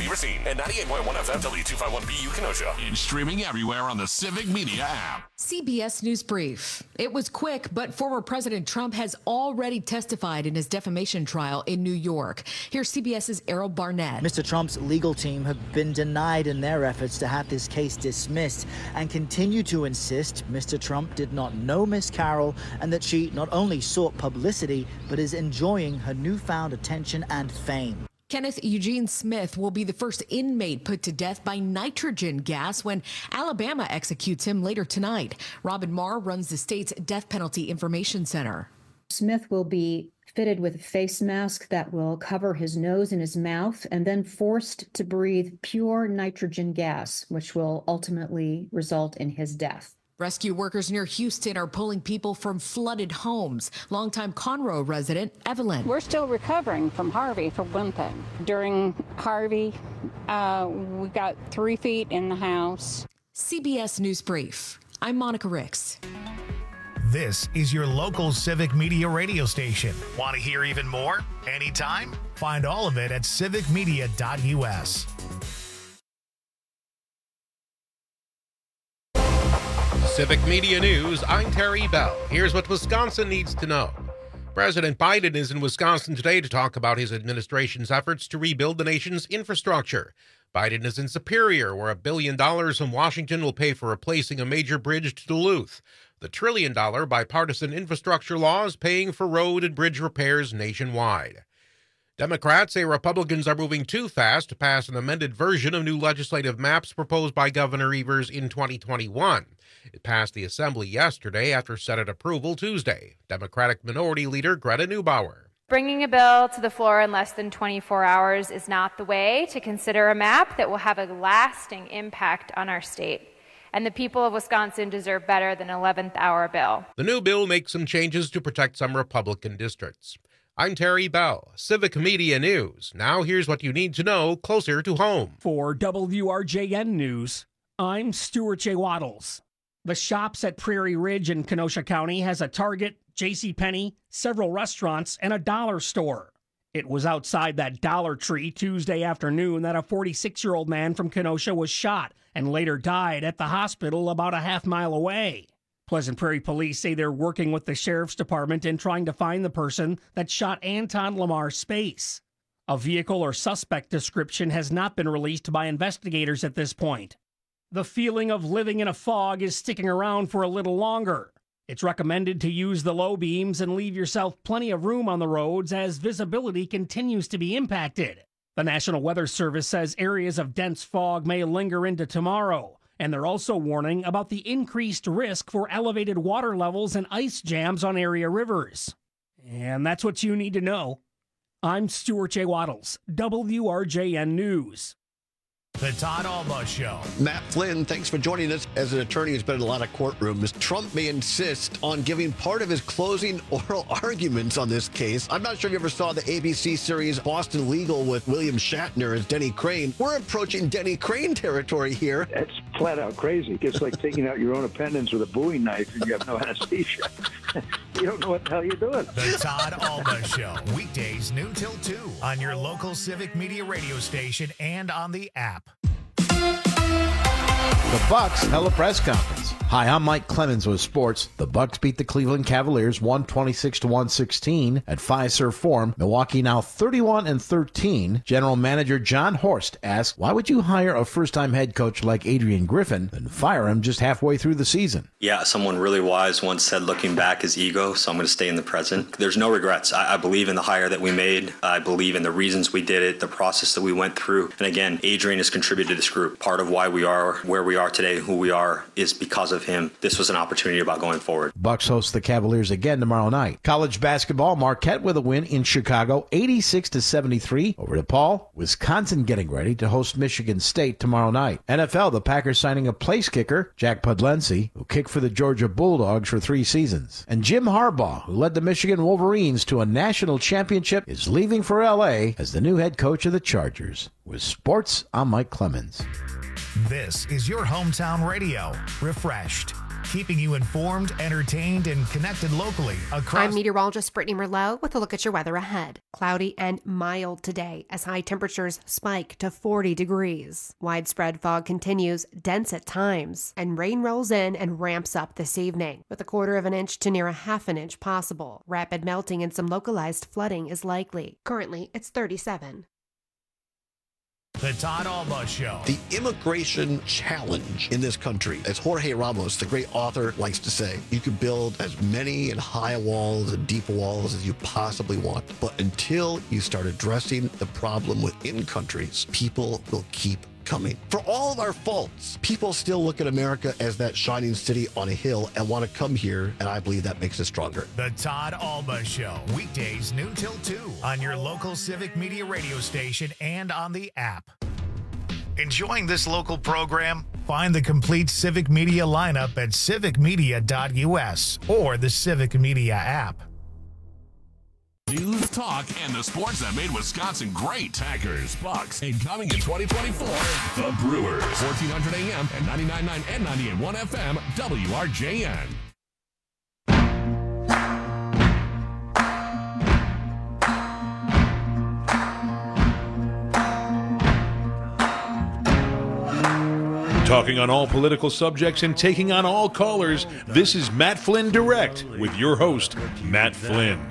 Racine, and 98.1 FM W251BU Kenosha. And streaming everywhere on the Civic Media app. CBS News Brief. It was quick, but former President Trump has already testified in his defamation trial in New York. Here's CBS's Errol Barnett. Mr. Trump's legal team have been denied in their efforts to have this case dismissed and continue to insist Mr. Trump did not know Miss Carroll and that she not only sought publicity, but is enjoying her newfound attention and fame. Kenneth Eugene Smith will be the first inmate put to death by nitrogen gas when Alabama executes him later tonight. Robin Marr runs the state's Death Penalty Information Center. Smith will be fitted with a face mask that will cover his nose and his mouth and then forced to breathe pure nitrogen gas, which will ultimately result in his death. Rescue workers near Houston are pulling people from flooded homes. Longtime Conroe resident Evelyn. We're still recovering from Harvey, for one thing. During Harvey, we got 3 feet in the house. CBS News Brief. I'm Monica Ricks. This is your local Civic Media radio station. Want to hear even more? Anytime? Find all of it at civicmedia.us. Civic Media News, I'm Terry Bell. Here's what Wisconsin needs to know. President Biden is in Wisconsin today to talk about his administration's efforts to rebuild the nation's infrastructure. Biden is in Superior, where $1 billion from Washington will pay for replacing a major bridge to Duluth. The $1 trillion bipartisan infrastructure law is paying for road and bridge repairs nationwide. Democrats say Republicans are moving too fast to pass an amended version of new legislative maps proposed by Governor Evers in 2021. It passed the Assembly yesterday after Senate approval Tuesday. Democratic Minority Leader Greta Neubauer. Bringing a bill to the floor in less than 24 hours is not the way to consider a map that will have a lasting impact on our state. And the people of Wisconsin deserve better than an 11th hour bill. The new bill makes some changes to protect some Republican districts. I'm Terry Bell, Civic Media News. Now here's what you need to know closer to home. For WRJN News, I'm Stuart J. Waddles. The Shops at Prairie Ridge in Kenosha County has a Target, JCPenney, several restaurants, and a dollar store. It was outside that Dollar Tree Tuesday afternoon that a 46-year-old man from Kenosha was shot and later died at the hospital about a half-mile away. Pleasant Prairie police say they're working with the sheriff's department in trying to find the person that shot Anton Lamar Space. A vehicle or suspect description has not been released by investigators at this point. The feeling of living in a fog is sticking around for a little longer. It's recommended to use the low beams and leave yourself plenty of room on the roads as visibility continues to be impacted. The National Weather Service says areas of dense fog may linger into tomorrow, and they're also warning about the increased risk for elevated water levels and ice jams on area rivers. And that's what you need to know. I'm Stuart J. Waddles, WRJN News. The Todd Alba Show. Matt Flynn, thanks for joining us. As an attorney who's been in a lot of courtrooms, Trump may insist on giving part of his closing oral arguments on this case. I'm not sure if you ever saw the ABC series Boston Legal with William Shatner as Denny Crane. We're approaching Denny Crane territory here. That's flat out crazy. It's like taking out your own appendix with a Bowie knife and you have no anesthesia. You don't know what the hell you're doing. The Todd Alba Show. Weekdays noon till 2 on your local Civic Media radio station and on the app. The Bucks held a press conference. Hi, I'm Mike Clemens with sports. The Bucks beat the Cleveland Cavaliers 126-116 at Fiserv Forum. Milwaukee now 31-13. General Manager John Horst asked, "Why would you hire a first-time head coach like Adrian Griffin and fire him just halfway through the season?" Yeah, someone really wise once said, looking back is ego, so I'm going to stay in the present. There's no regrets. I believe in the hire that we made. I believe in the reasons we did it, the process that we went through. And again, Adrian has contributed to this group. Part of why we are where we are today, who we are, is because of him. This was an opportunity about going forward. Bucks host the Cavaliers again tomorrow night. College basketball, Marquette with a win in Chicago, 86-73 over DePaul. Wisconsin getting ready to host Michigan State tomorrow night. NFL, the Packers signing a place kicker, Jack Pudlency, who kicked for the Georgia Bulldogs for 3 seasons. And Jim Harbaugh, who led the Michigan Wolverines to a national championship, is leaving for L.A. as the new head coach of the Chargers. With sports, I'm Mike Clemens. This is your hometown radio. Refreshed. keeping you informed, entertained, and connected locally across. I'm meteorologist Brittany Merlot with a look at your weather ahead. Cloudy and mild today as high temperatures spike to 40 degrees. Widespread fog continues, dense at times, and rain rolls in and ramps up this evening, with 1/4 of an inch to near 1/2 an inch possible. Rapid melting and some localized flooding is likely. Currently, it's 37. The Todd Alba Show. The immigration challenge in this country, as Jorge Ramos, the great author, likes to say, you can build as many and high walls and deep walls as you possibly want. But until you start addressing the problem within countries, people will keep coming. For all of our faults, people still look at America as that shining city on a hill and want to come here, and I believe that makes us stronger. The Todd Alba Show, weekdays noon till 2 on your local Civic Media radio station and on the app. Enjoying this local program? Find the complete Civic Media lineup at civicmedia.us or the Civic Media app. News, talk, and the sports that made Wisconsin great. Packers, Bucks, and coming in 2024, the Brewers. 1400 AM and 99.9 and 98.1 FM, WRJN. Talking on all political subjects and taking on all callers, this is Matt Flynn Direct with your host, Matt Flynn.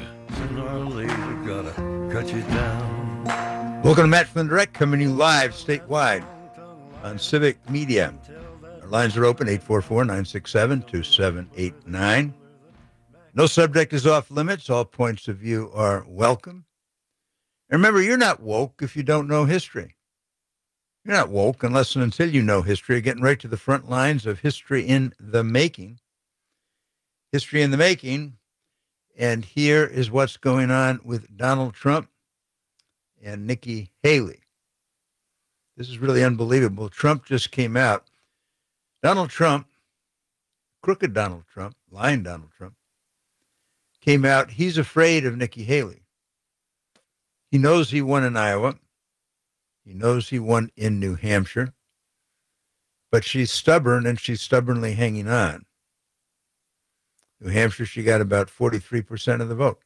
Welcome to Matt Flynn Direct, coming to you live statewide on Civic Media. Our lines are open, 844-967-2789. No subject is off limits. All points of view are welcome. And remember, you're not woke if you don't know history. You're not woke unless and until you know history. Getting right to the front lines of history in the making. History in the making. And here is what's going on with Donald Trump and Nikki Haley. This is really unbelievable. Trump just came out. Donald Trump, crooked Donald Trump, lying Donald Trump, came out. He's afraid of Nikki Haley. He knows he won in Iowa. He knows he won in New Hampshire. But she's stubborn, and she's stubbornly hanging on. New Hampshire, she got about 43% of the vote.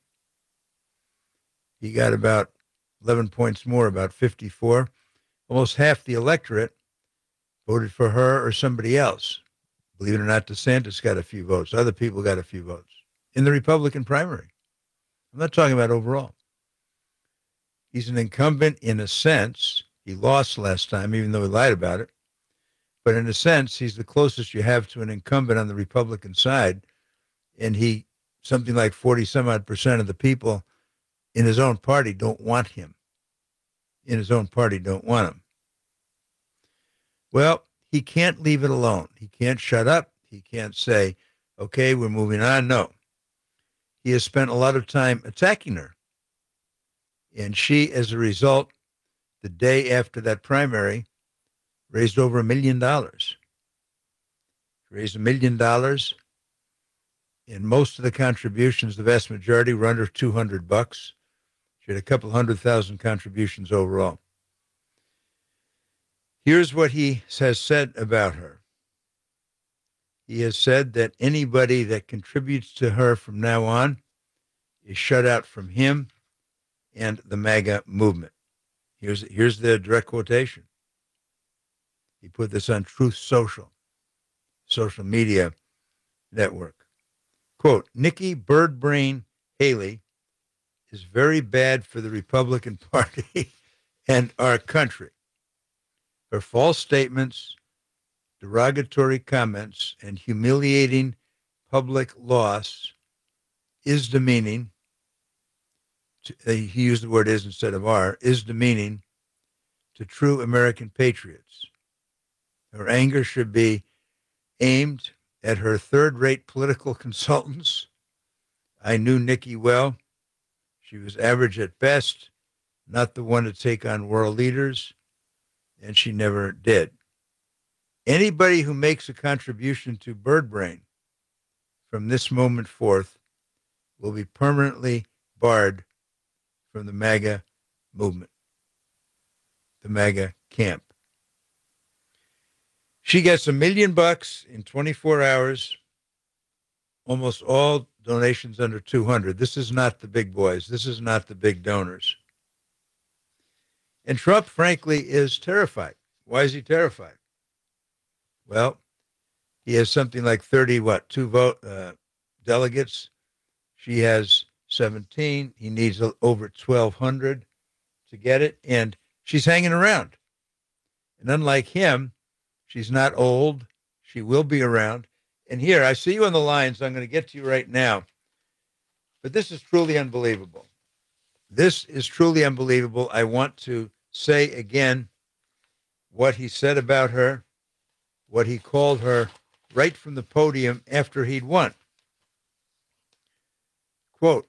He got about 11 points more, about 54. Almost half the electorate voted for her or somebody else. Believe it or not, DeSantis got a few votes. Other people got a few votes in the Republican primary. I'm not talking about overall. He's an incumbent in a sense. He lost last time, even though he lied about it. But in a sense, he's the closest you have to an incumbent on the Republican side. And he, something like 40-some-odd% of the people in his own party don't want him. In his own party don't want him. Well, he can't leave it alone. He can't shut up. He can't say, okay, we're moving on. No. He has spent a lot of time attacking her. And she, as a result, the day after that primary, raised over $1 million. Raised $1 million. And most of the contributions, the vast majority, were under $200. She had a couple 100,000 contributions overall. Here's what he has said about her. He has said that anybody that contributes to her from now on is shut out from him and the MAGA movement. Here's the direct quotation. He put this on Truth Social media network. Quote, Nikki Birdbrain Haley is very bad for the Republican Party and our country. Her false statements, derogatory comments, and humiliating public loss is demeaning. He used the word is instead of are, is demeaning to true American patriots. Her anger should be aimed at her third-rate political consultants. I knew Nikki well. She was average at best, not the one to take on world leaders, and she never did. Anybody who makes a contribution to Birdbrain from this moment forth will be permanently barred from the MAGA movement, the MAGA camp. She gets $1 million in 24 hours almost all donations under 200. This is not the big boys. This is not the big donors. And Trump, frankly, is terrified. Why is he terrified? Well, he has something like 2 delegates. She has 17. He needs over 1,200 to get it. And she's hanging around. And unlike him, she's not old. She will be around. And here, I see you on the line, so I'm going to get to you right now. But this is truly unbelievable. This is truly unbelievable. I want to say again what he said about her, what he called her right from the podium after he'd won. Quote,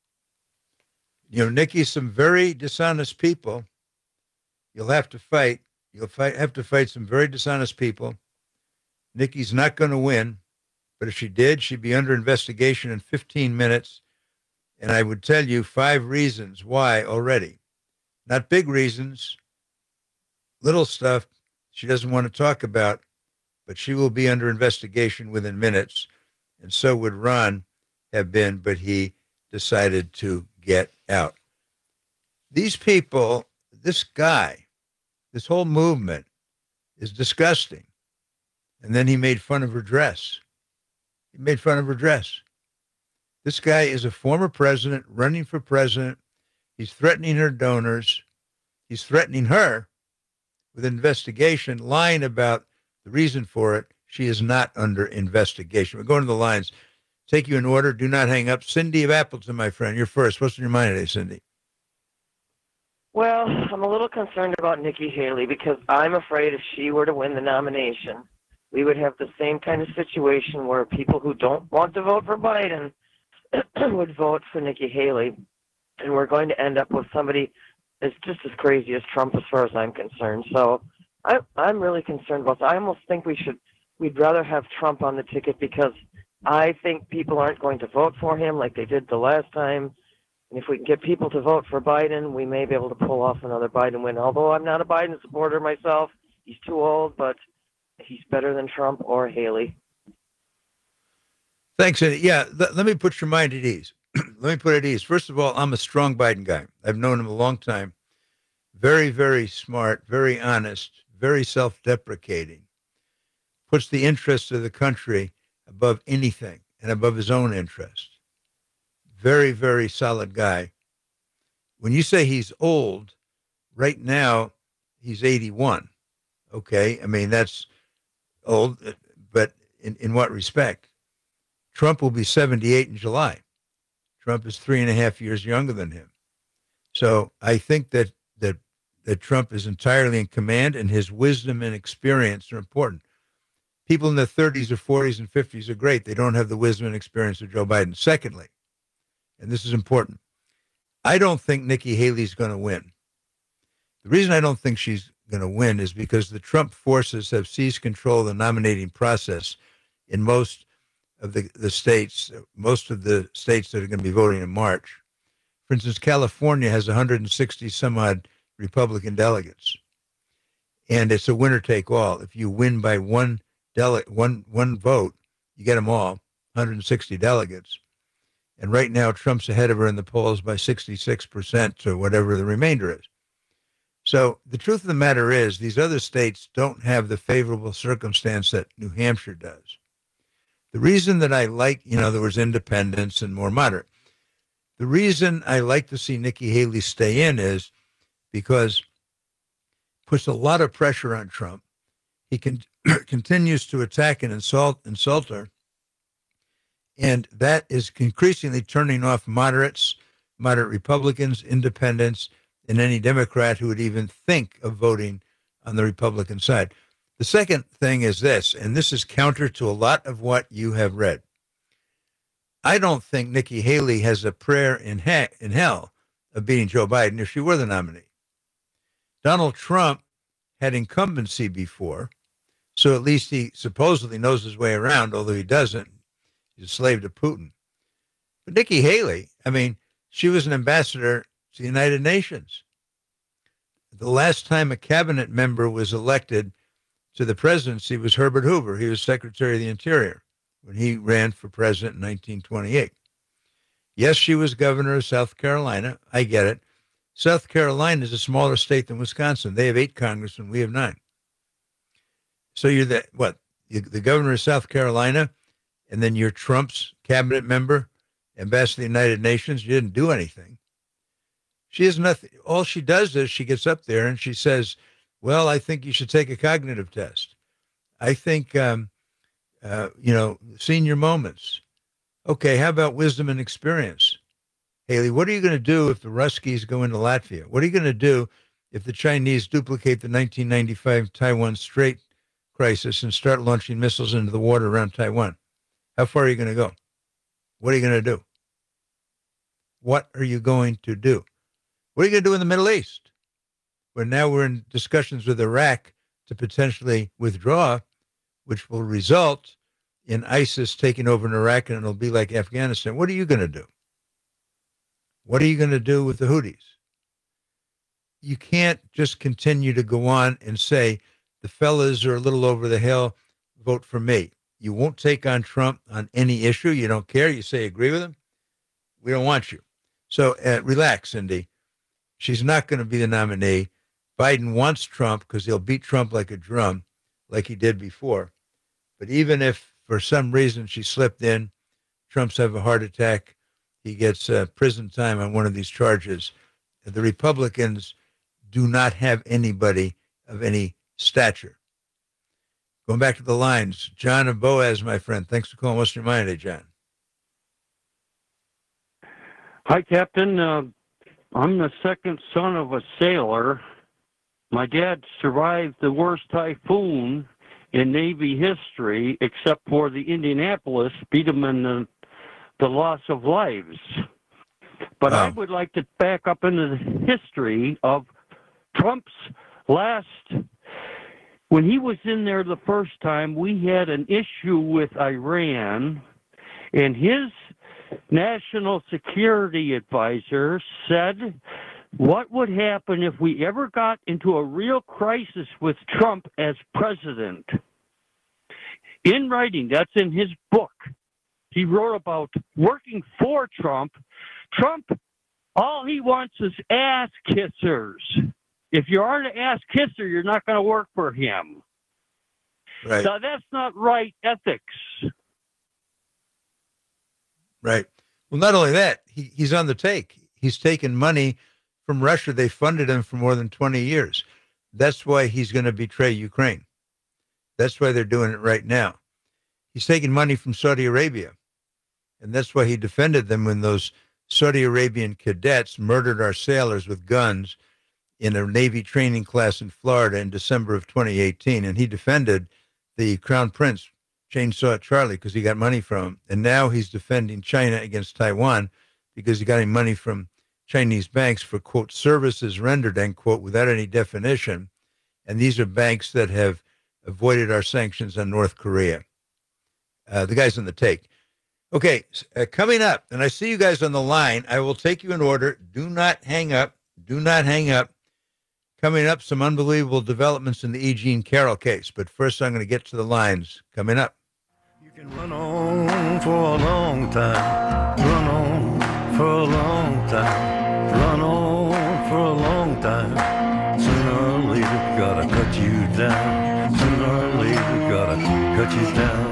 Nikki, some very dishonest people you'll have to fight. You'll have to fight some very dishonest people. Nikki's not going to win, but if she did, she'd be under investigation in 15 minutes. And I would tell you 5 reasons why already. Not big reasons, little stuff she doesn't want to talk about, but she will be under investigation within minutes. And so would Ron have been, but he decided to get out. These people, this guy, this whole movement is disgusting. And then he made fun of her dress. He made fun of her dress. This guy is a former president running for president. He's threatening her donors. He's threatening her with an investigation, lying about the reason for it. She is not under investigation. We're going to the lines. Take you in order. Do not hang up. Cindy of Appleton, my friend. You're first. What's on your mind today, Cindy? Well, I'm a little concerned about Nikki Haley because I'm afraid if she were to win the nomination, we would have the same kind of situation where people who don't want to vote for Biden would vote for Nikki Haley. And we're going to end up with somebody that's just as crazy as Trump as far as I'm concerned. So I'm really concerned about that. I almost think we'd rather have Trump on the ticket because I think people aren't going to vote for him like they did the last time. And if we can get people to vote for Biden, we may be able to pull off another Biden win. Although I'm not a Biden supporter myself, he's too old, but he's better than Trump or Haley. Thanks, Cindy. Yeah, let me put your mind at ease. Let me put it at ease. First of all, I'm a strong Biden guy. I've known him a long time. Very, very smart, very honest, very self-deprecating. Puts the interests of the country above anything and above his own interest. Very, very solid guy. When you say he's old, right now he's 81. Okay, I mean, that's old, but in what respect? Trump will be 78 in July. Trump is 3.5 years younger than him. So I think that Trump is entirely in command, and his wisdom and experience are important. People in their 30s or 40s and 50s are great. They don't have the wisdom and experience of Joe Biden. Secondly, and this is important, I don't think Nikki Haley's going to win. The reason I don't think she's going to win is because the Trump forces have seized control of the nominating process in most of the states, most of the states that are going to be voting in March. For instance, California has 160 some odd Republican delegates, and it's a winner take all. If you win by one vote, you get them all, 160 delegates. And right now, Trump's ahead of her in the polls by 66% or whatever the remainder is. So the truth of the matter is these other states don't have the favorable circumstance that New Hampshire does. The reason that I like, there was independents and more moderate. The reason I like to see Nikki Haley stay in is because it puts a lot of pressure on Trump. He continues to attack and insult her. And that is increasingly turning off moderate Republicans, independents, and any Democrat who would even think of voting on the Republican side. The second thing is this, and this is counter to a lot of what you have read. I don't think Nikki Haley has a prayer in hell of beating Joe Biden if she were the nominee. Donald Trump had incumbency before, so at least he supposedly knows his way around, although he doesn't. He's a slave to Putin. But Nikki Haley, she was an ambassador to the United Nations. The last time a cabinet member was elected to the presidency was Herbert Hoover. He was Secretary of the Interior when he ran for president in 1928. Yes, she was governor of South Carolina. I get it. South Carolina is a smaller state than Wisconsin. They have 8 congressmen. We have 9. So you're the governor of South Carolina, and then you're Trump's cabinet member, ambassador to the United Nations. You didn't do anything. She has nothing. All she does is she gets up there and she says, well, I think you should take a cognitive test. I think, senior moments. Okay, how about wisdom and experience? Haley, what are you going to do if the Ruskies go into Latvia? What are you going to do if the Chinese duplicate the 1995 Taiwan Strait crisis and start launching missiles into the water around Taiwan? How far are you going to go? What are you going to do? What are you going to do? What are you going to do in the Middle East? Where now we're in discussions with Iraq to potentially withdraw, which will result in ISIS taking over in Iraq, and it'll be like Afghanistan. What are you going to do? What are you going to do with the Houthis? You can't just continue to go on and say, the fellas are a little over the hill, vote for me. You won't take on Trump on any issue. You don't care. You say agree with him. We don't want you. So relax, Cindy. She's not going to be the nominee. Biden wants Trump because he'll beat Trump like a drum, like he did before. But even if for some reason she slipped in, Trump's have a heart attack, he gets prison time on one of these charges. The Republicans do not have anybody of any stature. Going back to the lines, John of Boaz, my friend. Thanks for calling. What's your mind today, John? Hi, Captain. I'm the second son of a sailor. My dad survived the worst typhoon in Navy history, except for the Indianapolis, beat him in the loss of lives. But I would like to back up into the history of Trump's when he was in there the first time, we had an issue with Iran, and his national security advisor said, what would happen if we ever got into a real crisis with Trump as president? In writing, that's in his book. He wrote about working for Trump. Trump, all he wants is ass kissers. If you aren't an ass kisser, you're not going to work for him. Right. Now, that's not right ethics. Right. Well, not only that, he's on the take. He's taken money from Russia. They funded him for more than 20 years. That's why he's going to betray Ukraine. That's why they're doing it right now. He's taking money from Saudi Arabia. And that's why he defended them when those Saudi Arabian cadets murdered our sailors with guns in a Navy training class in Florida in December of 2018. And he defended the Crown Prince, Chainsaw Charlie, because he got money from him. And now he's defending China against Taiwan because he got him money from Chinese banks for, quote, services rendered, end quote, without any definition. And these are banks that have avoided our sanctions on North Korea. The guy's on the take. Okay, coming up, and I see you guys on the line. I will take you in order. Do not hang up. Do not hang up. Coming up, some unbelievable developments in the E. Jean Carroll case. But first, I'm going to get to the lines. Coming up. You can run on for a long time. Run on for a long time. Run on for a long time. Sooner or later, gotta cut you down. Sooner or later, gotta cut you down.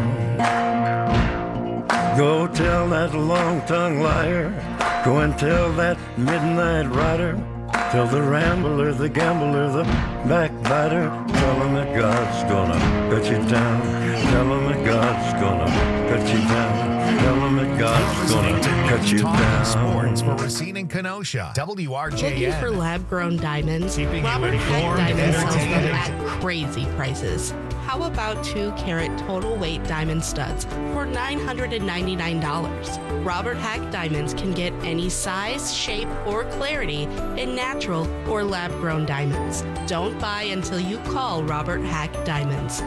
Go tell that long-tongued liar. Go and tell that midnight rider. Tell the rambler, the gambler, the backbiter. Tell him that God's gonna cut you down. Tell him that God's gonna cut you down. Tell him that God's gonna cut you down. Sports for Racine and Kenosha. WRJN. Looking for lab-grown diamonds? Keeping Robert you Heck informed and Diamonds sells them entertained. at crazy prices. How about 2-carat total weight diamond studs for $999? Robert Hack Diamonds can get any size, shape, or clarity in natural or lab-grown diamonds. Don't buy until you call Robert Hack Diamonds.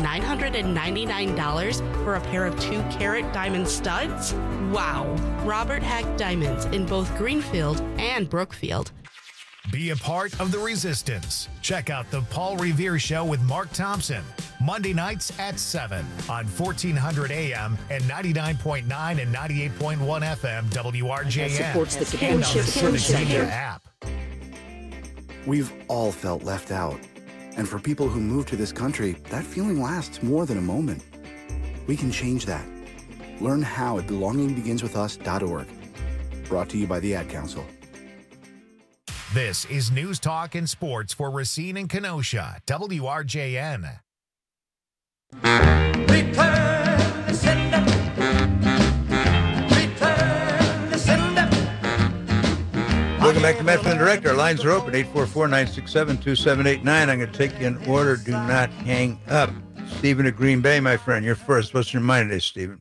$999 for a pair of 2-carat diamond studs? Wow! Robert Hack Diamonds in both Greenfield and Brookfield. Be a part of the resistance. Check out the Paul Revere Show with Mark Thompson. Monday nights at 7 on 1400 AM and 99.9 and 98.1 FM WRJN. Supports the and on the Civic Media app. We've all felt left out. And for people who move to this country, that feeling lasts more than a moment. We can change that. Learn how at belongingbeginswithus.org. Brought to you by the Ad Council. This is News Talk and Sports for Racine and Kenosha, WRJN. Return the sender. Return the sender. Welcome back to Matt Flynn Direct. Our lines are open, 844-967-2789. I'm going to take you in order. Do not hang up. Stephen of Green Bay, my friend, you're first. What's your mind today, Stephen?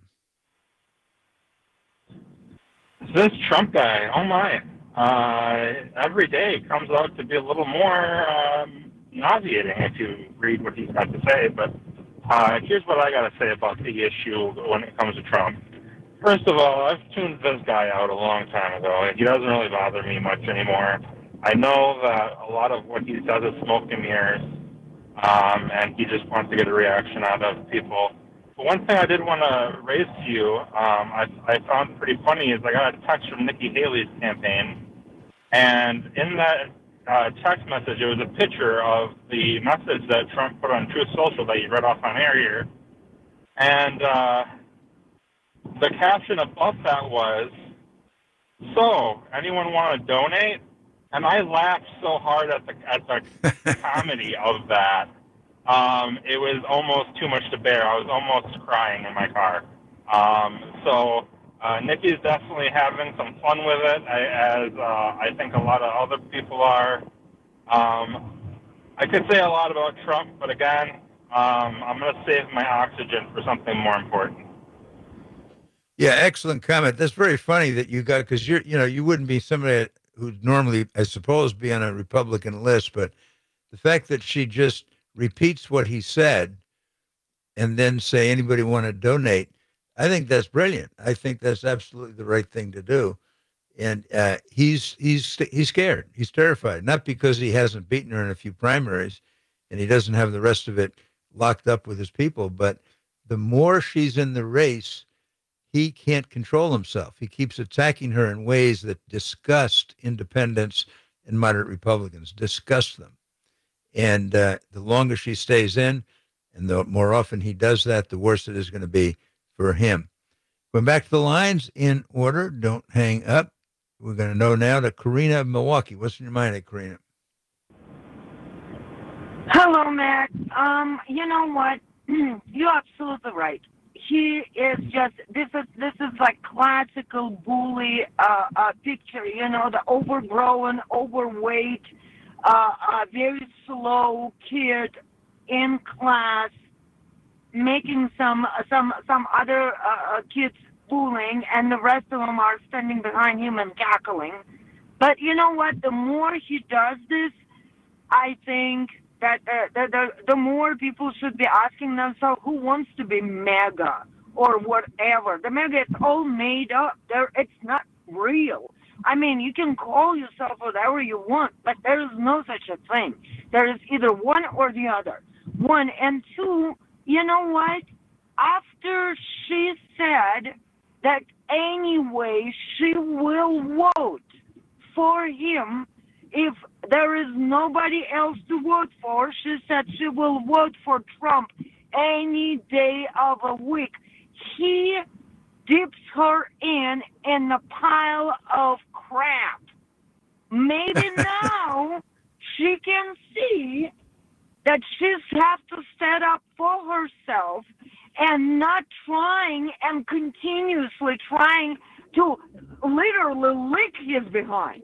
This Trump guy, oh my. Every day comes out to be a little more nauseating if you read what he's got to say. But here's what I got to say about the issue when it comes to Trump. First of all, I've tuned this guy out a long time ago. He doesn't really bother me much anymore. I know that a lot of what he says is smoke and mirrors, and he just wants to get a reaction out of people. But one thing I did want to raise to you, I found pretty funny, is I got a text from Nikki Haley's campaign, and in that text message, it was a picture of the message that Trump put on Truth Social that you read off on air here, and the caption above that was, "So, anyone want to donate?" And I laughed so hard at the comedy of that. It was almost too much to bear. I was almost crying in my car. So Nikki's definitely having some fun with it, as I think a lot of other people are. I could say a lot about Trump, but again, I'm going to save my oxygen for something more important. Yeah, excellent comment. That's very funny that you got, because you wouldn't be somebody who'd normally, I suppose, be on a Republican list, but the fact that she just repeats what he said and then say, anybody want to donate, I think that's brilliant. I think that's absolutely the right thing to do. And he's scared. He's terrified, not because he hasn't beaten her in a few primaries and he doesn't have the rest of it locked up with his people, but the more she's in the race, he can't control himself. He keeps attacking her in ways that disgust independents and moderate Republicans, disgust them. And the longer she stays in, and the more often he does that, the worse it is going to be for him. Going back to the lines in order, don't hang up. We're going to know now to Karina of Milwaukee. What's in your mind, Karina? Hello, Matt. You know what? You're absolutely right. He is just, this is like classical bully picture, the overgrown, overweight, very slow kid in class making some other kids bullying, and the rest of them are standing behind him and cackling. But you know what? The more he does this, I think that the more people should be asking themselves, who wants to be MAGA or whatever? The MAGA is all made up. It's not real. I mean, you can call yourself whatever you want, but there is no such a thing. There is either one or the other. One. And two, you know what? After she said that anyway she will vote for him, if there is nobody else to vote for, she said she will vote for Trump any day of a week. He dips her in a pile of crap. Maybe now she can see that she's have to stand up for herself and not trying and continuously trying to literally lick his behind.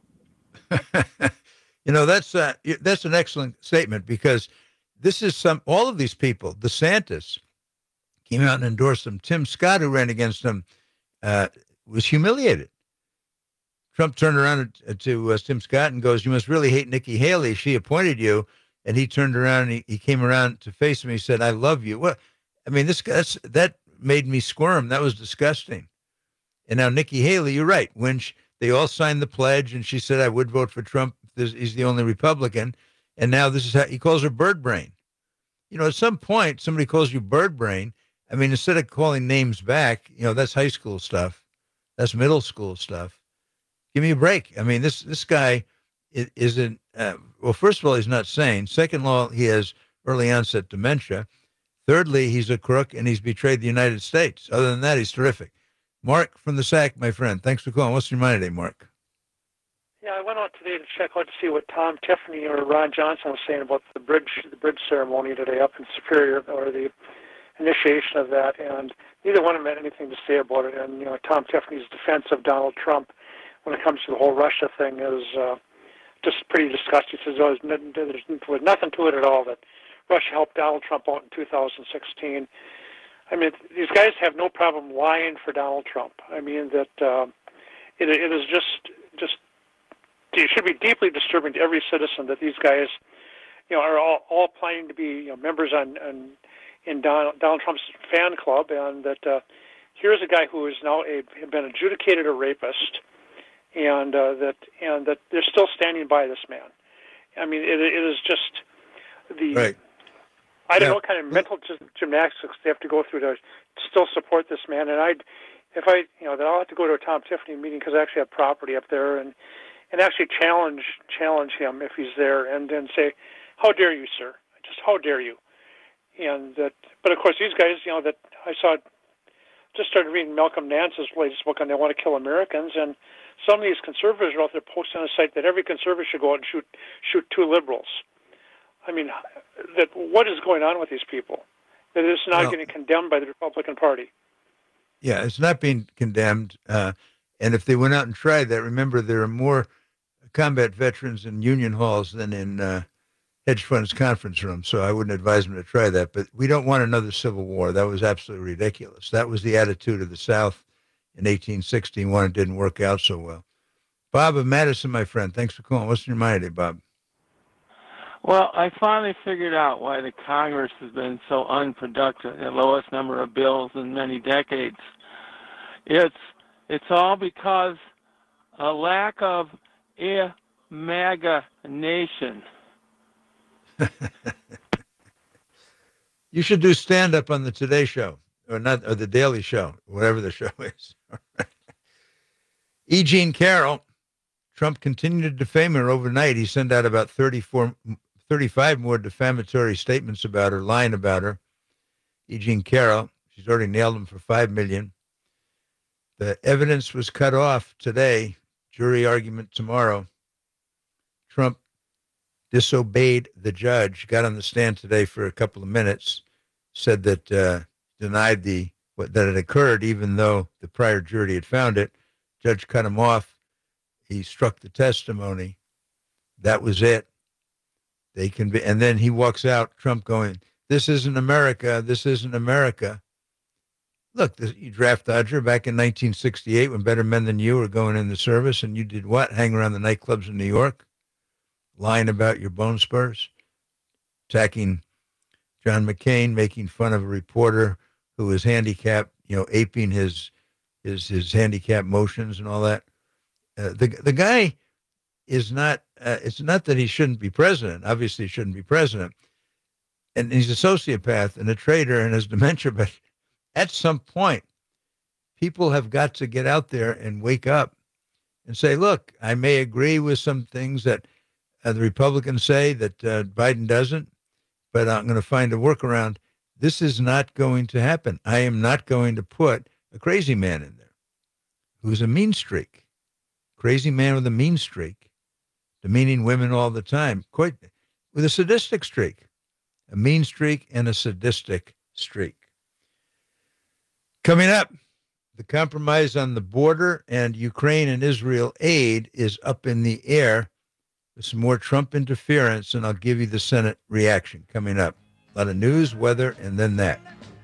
That's an excellent statement, because this is all of these people. DeSantis came out and endorsed him. Tim Scott, who ran against him, was humiliated. Trump turned around to Tim Scott and goes, "You must really hate Nikki Haley. She appointed you." And he turned around and he came around to face him. He said, "I love you." Well, I mean, that made me squirm. That was disgusting. And now Nikki Haley, you're right. When they all signed the pledge and she said, "I would vote for Trump. He's the only Republican." And now this is how he calls her bird brain. at some point, somebody calls you bird brain. I mean, instead of calling names back, that's high school stuff. That's middle school stuff. Give me a break. I mean, this guy isn't, well, first of all, he's not sane. Second of all, he has early onset dementia. Thirdly, he's a crook and he's betrayed the United States. Other than that, he's terrific. Mark from the SAC, my friend. Thanks for calling. What's your mind today, Mark? Yeah, I went out today to check out to see what Tom Tiffany or Ron Johnson was saying about the bridge ceremony today up in Superior, or the initiation of that, and neither one of them had anything to say about it. And Tom Tiffany's defense of Donald Trump when it comes to the whole Russia thing is just pretty disgusting. He says there's nothing to it at all, that Russia helped Donald Trump out in 2016. I mean, these guys have no problem lying for Donald Trump. I mean, that it is just it should be deeply disturbing to every citizen that these guys, are all planning to be members in Donald Trump's fan club, and that here's a guy who is now been adjudicated a rapist, and that they're still standing by this man. I mean, it is just the. Right. I don't know what kind of mental gymnastics they have to go through to still support this man. And I'll have to go to a Tom Tiffany meeting because I actually have property up there, and actually challenge him if he's there, and then say, "How dare you, sir? Just how dare you?" And that, but of course, these guys, that I saw, just started reading Malcolm Nance's latest book on They Want to Kill Americans, and some of these conservatives are out there posting on the site that every conservative should go out and shoot two liberals. I mean, that what is going on with these people? That it's not getting condemned by the Republican Party. Yeah, it's not being condemned. And if they went out and tried that, remember, there are more combat veterans in union halls than in hedge funds conference rooms. So I wouldn't advise them to try that. But we don't want another civil war. That was absolutely ridiculous. That was the attitude of the South in 1861. It didn't work out so well. Bob of Madison, my friend, thanks for calling. What's your mind today, Bob? Well, I finally figured out why the Congress has been so unproductive, the lowest number of bills in many decades. It's all because a lack of a MAGA nation. You should do stand-up on the Today Show, or the Daily Show, whatever the show is. E. Jean Carroll, Trump continued to defame her overnight. He sent out about 35 more defamatory statements about her, lying about her. E. Jean Carroll, she's already nailed him for $5 million. The evidence was cut off today, jury argument tomorrow. Trump disobeyed the judge, got on the stand today for a couple of minutes, said that denied that it occurred, even though the prior jury had found it. Judge cut him off. He struck the testimony. That was it. And then he walks out, Trump going, "This isn't America. This isn't America." Look, you draft Dodger back in 1968 when Better Men Than You were going in the service, and you did what? Hang around the nightclubs in New York, lying about your bone spurs, attacking John McCain, making fun of a reporter who was handicapped, aping his handicap motions and all that. The guy is not, it's not that he shouldn't be president. Obviously, he shouldn't be president. And he's a sociopath and a traitor and has dementia. But at some point, people have got to get out there and wake up and say, look, I may agree with some things that the Republicans say that Biden doesn't, but I'm going to find a workaround. This is not going to happen. I am not going to put a crazy man in there who's a mean streak. Crazy man with a mean streak, demeaning women all the time, quite with a sadistic streak, a mean streak and a sadistic streak. Coming up, the compromise on the border and Ukraine and Israel aid is up in the air with some more Trump interference, and I'll give you the Senate reaction coming up. A lot of news, weather, and then that.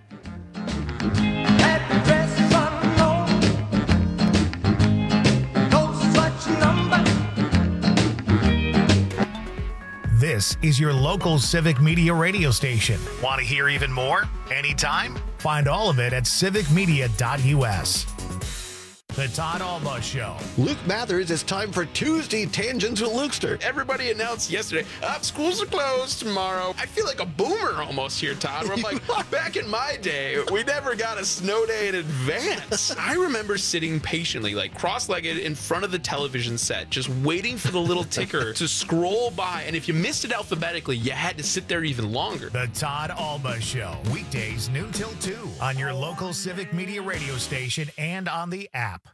This is your local Civic Media radio station. Want to hear even more? Anytime? Find all of it at civicmedia.us. The Todd Alba Show. Luke Mathers, it's time for Tuesday Tangents with Lukester. Everybody announced yesterday, schools are closed tomorrow. I feel like a boomer almost here, Todd, where I'm like, back in my day, we never got a snow day in advance. I remember sitting patiently, like cross-legged in front of the television set, just waiting for the little ticker to scroll by. And if you missed it alphabetically, you had to sit there even longer. The Todd Alba Show. Weekdays noon till 2 on your local Civic Media radio station and on the app.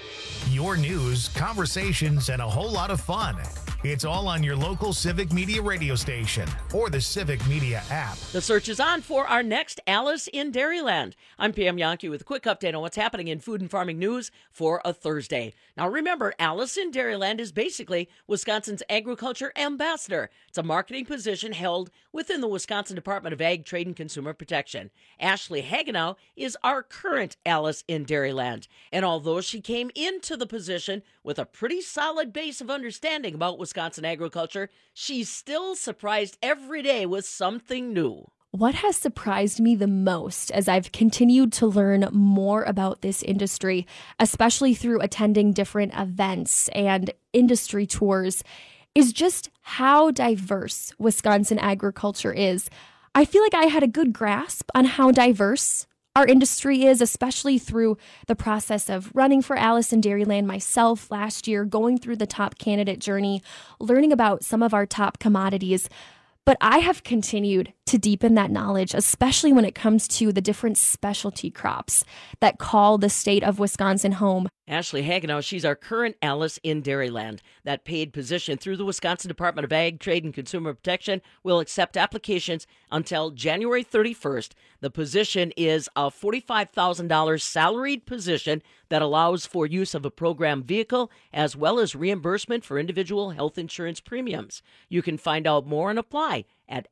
Your news, conversations, and a whole lot of fun. It's all on your local Civic Media radio station or the Civic Media app. The search is on for our next Alice in Dairyland. I'm Pam Yankee with a quick update on what's happening in food and farming news for a Thursday. Now remember, Alice in Dairyland is basically Wisconsin's agriculture ambassador. It's a marketing position held within the Wisconsin Department of Ag, Trade, and Consumer Protection. Ashley Hagenow is our current Alice in Dairyland. And although she came into the position with a pretty solid base of understanding about Wisconsin agriculture, she's still surprised every day with something new. What has surprised me the most as I've continued to learn more about this industry, especially through attending different events and industry tours, is just how diverse Wisconsin agriculture is. I feel like I had a good grasp on how diverse our industry is, especially through the process of running for Alice in Dairyland myself last year, going through the top candidate journey, learning about some of our top commodities. But I have continued to deepen that knowledge, especially when it comes to the different specialty crops that call the state of Wisconsin home. Ashley Hagenow, she's our current Alice in Dairyland. That paid position through the Wisconsin Department of Ag, Trade, and Consumer Protection will accept applications until January 31st. The position is a $45,000 salaried position that allows for use of a program vehicle as well as reimbursement for individual health insurance premiums. You can find out more and apply at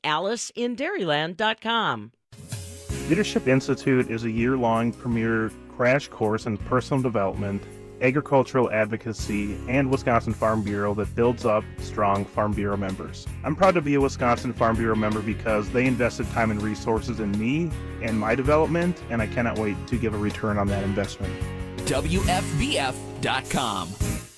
aliceinDairyland.com. Leadership Institute is a year-long premier crash course in personal development, agricultural advocacy, and Wisconsin Farm Bureau that builds up strong Farm Bureau members. I'm proud to be a Wisconsin Farm Bureau member because they invested time and resources in me and my development, and I cannot wait to give a return on that investment. WFBF.com.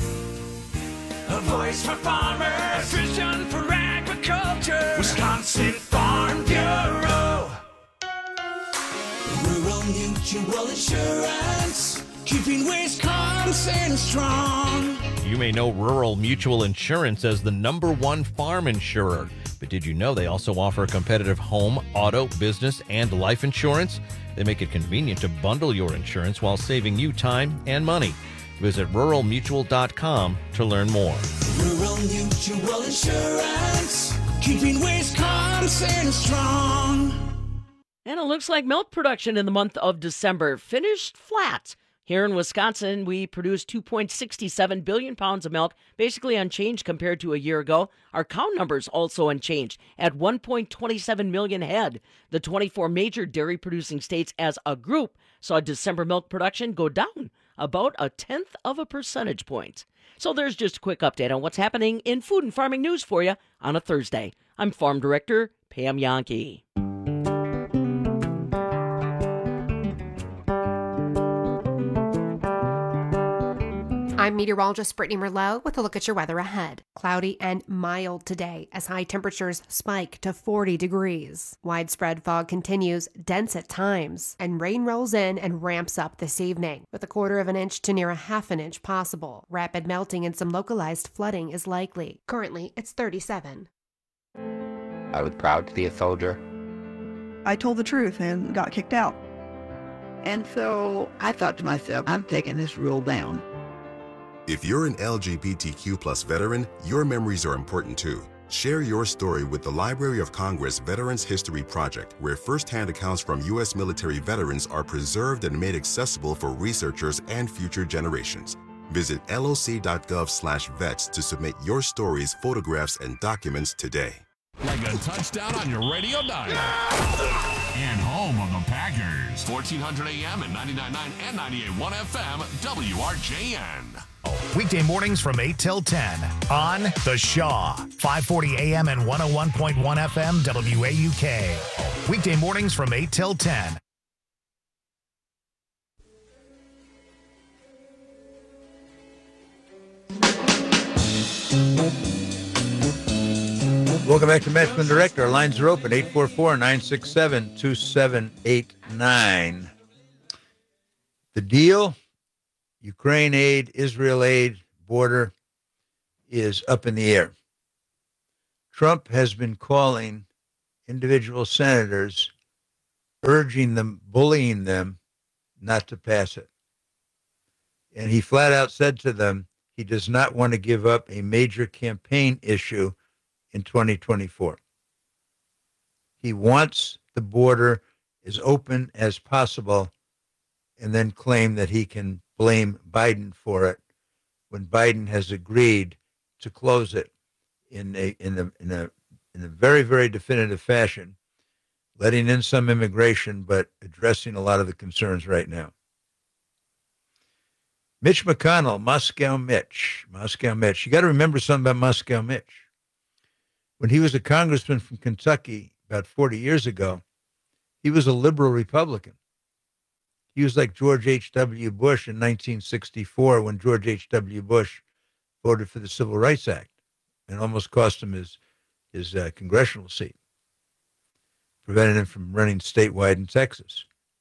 A voice for farmers, vision for agriculture, Wisconsin Farm Bureau. Rural Mutual Insurance, keeping Wisconsin strong. You may know Rural Mutual Insurance as the #1 farm insurer, but did you know they also offer competitive home, auto, business, and life insurance? They make it convenient to bundle your insurance while saving you time and money. Visit ruralmutual.com to learn more. Rural Mutual Insurance, keeping Wisconsin strong. And it looks like milk production in the month of December finished flat. Here in Wisconsin, we produced 2.67 billion pounds of milk, basically unchanged compared to a year ago. Our cow numbers also unchanged at 1.27 million head. The 24 major dairy-producing states as a group saw December milk production go down about 1/10 of a percentage point. So there's just a quick update on what's happening in food and farming news for you on a Thursday. I'm Farm Director Pam Yankee. I'm meteorologist Brittany Merlot with a look at your weather ahead. Cloudy and mild today as high temperatures spike to 40 degrees. Widespread fog continues, dense at times, and rain rolls in and ramps up this evening, with 1/4 inch to near 1/2 inch possible. Rapid melting and some localized flooding is likely. Currently, it's 37. I was proud to be a soldier. I told the truth and got kicked out. And so I thought to myself, I'm taking this rule down. If you're an LGBTQ+ veteran, your memories are important too. Share your story with the Library of Congress Veterans History Project, where firsthand accounts from U.S. military veterans are preserved and made accessible for researchers and future generations. Visit loc.gov/vets to submit your stories, photographs, and documents today. Like a touchdown on your radio dial. And home of the Packers. 1400 AM and 99.9 and 98.1 FM, WRJN. Weekday mornings from 8 till 10 on The Shaw, 540 AM and 101.1 FM, WAUK. Weekday mornings from 8 till 10. Welcome back to Matchman Direct. Our lines are open, 844-967-2789. The deal, Ukraine aid, Israel aid, border, is up in the air. Trump has been calling individual senators, urging them, bullying them not to pass it. And he flat out said to them he does not want to give up a major campaign issue in 2024. He wants the border as open as possible and then claim that he can blame Biden for it when Biden has agreed to close it in a very, very definitive fashion, letting in some immigration, but addressing a lot of the concerns right now. Mitch McConnell, Moscow Mitch. You got to remember something about Moscow Mitch. When he was a congressman from Kentucky about 40 years ago, he was a liberal Republican. He was like George H.W. Bush in 1964 when George H.W. Bush voted for the Civil Rights Act and almost cost him his congressional seat, prevented him from running statewide in Texas.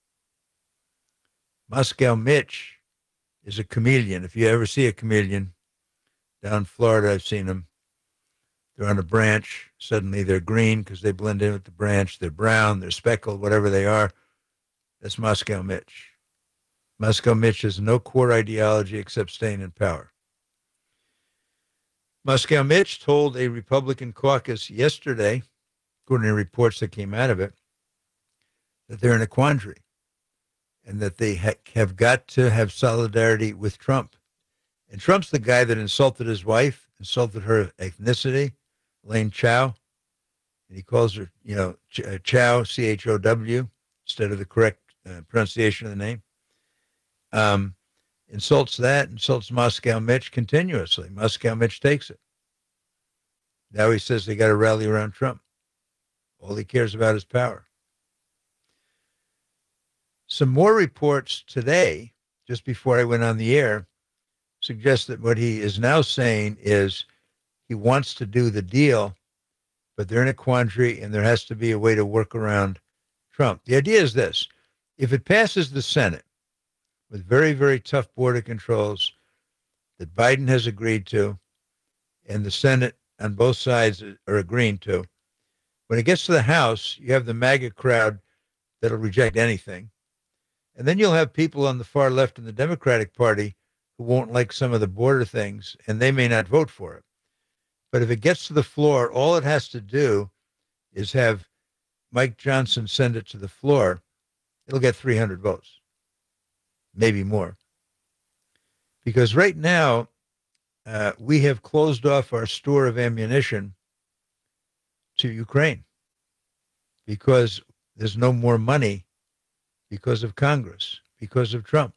Moscow Mitch is a chameleon. If you ever see a chameleon, down in Florida, I've seen them. They're on a branch. Suddenly they're green because they blend in with the branch. They're brown. They're speckled, whatever they are. That's Moscow Mitch. Moscow Mitch has no core ideology except staying in power. Moscow Mitch told a Republican caucus yesterday, according to reports that came out of it, that they're in a quandary and that they have got to have solidarity with Trump. And Trump's the guy that insulted his wife, insulted her ethnicity, Elaine Chao. And he calls her, Chow, C-H-O-W, instead of the correct pronunciation of the name. Insults Moscow Mitch continuously. Moscow Mitch takes it. Now he says they got to rally around Trump. All he cares about is power. Some more reports today, just before I went on the air, suggest that what he is now saying is he wants to do the deal, but they're in a quandary and there has to be a way to work around Trump. The idea is this. If it passes the Senate with very, very tough border controls that Biden has agreed to and the Senate on both sides are agreeing to, when it gets to the House, you have the MAGA crowd that'll reject anything. And then you'll have people on the far left in the Democratic Party who won't like some of the border things, and they may not vote for it. But if it gets to the floor, all it has to do is have Mike Johnson send it to the floor. It'll get 300 votes, maybe more. Because right now, we have closed off our store of ammunition to Ukraine because there's no more money because of Congress, because of Trump.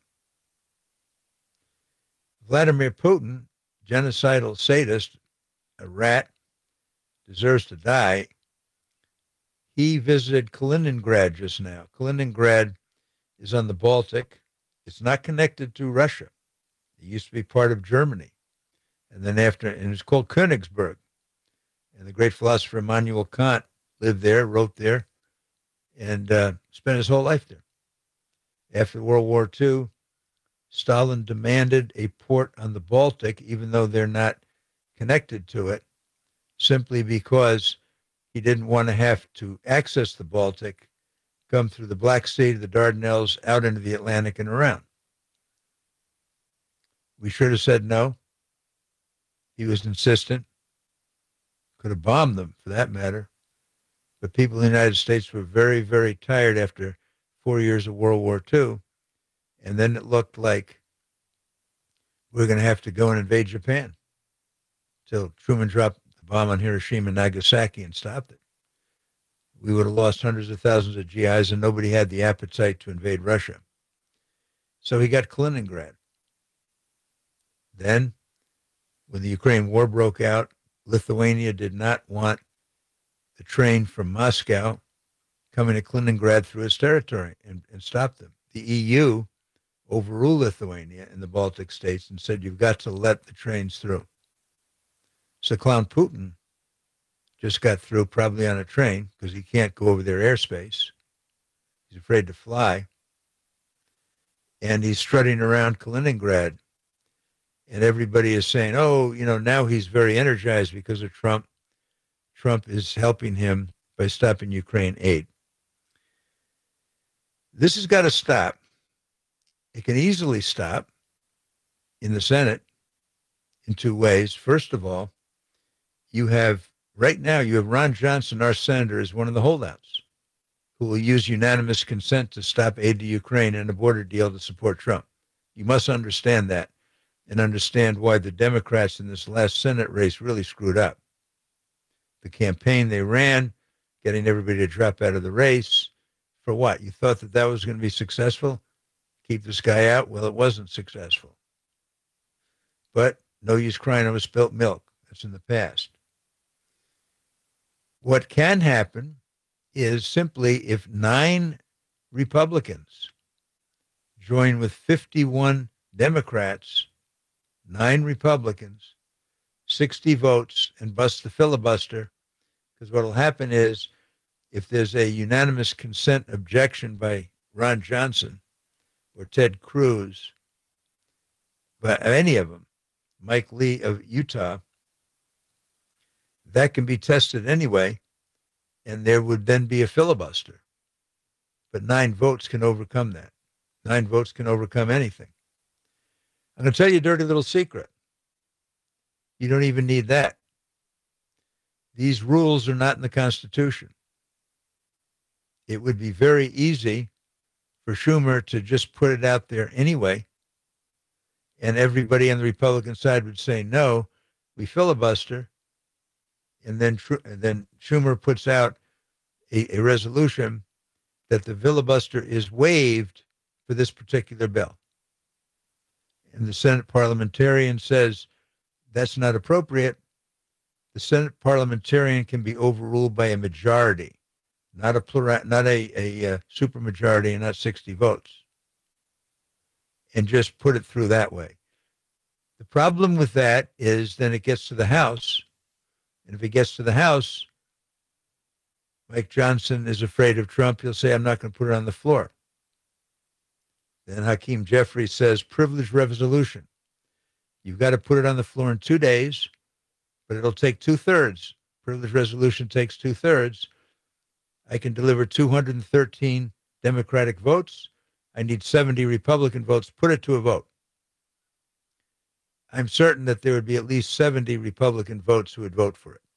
Vladimir Putin, genocidal sadist, a rat, deserves to die. He visited Kaliningrad just now. Kaliningrad is on the Baltic. It's not connected to Russia. It used to be part of Germany. And then and it's called Königsberg. And the great philosopher Immanuel Kant lived there, wrote there, and spent his whole life there. After World War II, Stalin demanded a port on the Baltic, even though they're not connected to it, simply because he didn't want to have to access the Baltic, come through the Black Sea to the Dardanelles, out into the Atlantic and around. We should have said no. He was insistent. Could have bombed them, for that matter. But people in the United States were very, very tired after 4 years of World War II. And then it looked like we were going to have to go and invade Japan until Truman dropped the bomb on Hiroshima and Nagasaki and stopped it. We would have lost hundreds of thousands of GIs and nobody had the appetite to invade Russia. So he got Kaliningrad. Then, when the Ukraine war broke out, Lithuania did not want the train from Moscow coming to Kaliningrad through its territory and stopped them. The EU overruled Lithuania and the Baltic states and said, you've got to let the trains through. So clown Putin just got through, probably on a train, because he can't go over their airspace. He's afraid to fly. And he's strutting around Kaliningrad. And everybody is saying, oh, now he's very energized because of Trump. Trump is helping him by stopping Ukraine aid. This has got to stop. It can easily stop in the Senate in two ways. First of all, right now, you have Ron Johnson, our senator, as one of the holdouts, who will use unanimous consent to stop aid to Ukraine and a border deal to support Trump. You must understand that and understand why the Democrats in this last Senate race really screwed up. The campaign they ran, getting everybody to drop out of the race, for what? You thought that was going to be successful? Keep this guy out? Well, it wasn't successful. But no use crying over spilt milk. That's in the past. What can happen is simply if 9 Republicans join with 51 Democrats, 9 Republicans, 60 votes, and bust the filibuster, because what will happen is if there's a unanimous consent objection by Ron Johnson or Ted Cruz, but any of them, Mike Lee of Utah, that can be tested anyway, and there would then be a filibuster. But 9 votes can overcome that. 9 votes can overcome anything. I'm going to tell you a dirty little secret. You don't even need that. These rules are not in the Constitution. It would be very easy for Schumer to just put it out there anyway, and everybody on the Republican side would say, no, we filibuster, and then Schumer puts out a resolution that the filibuster is waived for this particular bill. And the Senate parliamentarian says that's not appropriate. The Senate parliamentarian can be overruled by a majority, not a supermajority and not 60 votes, and just put it through that way. The problem with that is then it gets to the House, and if it gets to the House, Mike Johnson is afraid of Trump. He'll say, I'm not going to put it on the floor. Then Hakeem Jeffries says, privilege resolution. You've got to put it on the floor in 2 days, but it'll take 2/3. Privilege resolution takes 2/3. I can deliver 213 Democratic votes. I need 70 Republican votes. Put it to a vote. I'm certain that there would be at least 70 Republican votes who would vote for it.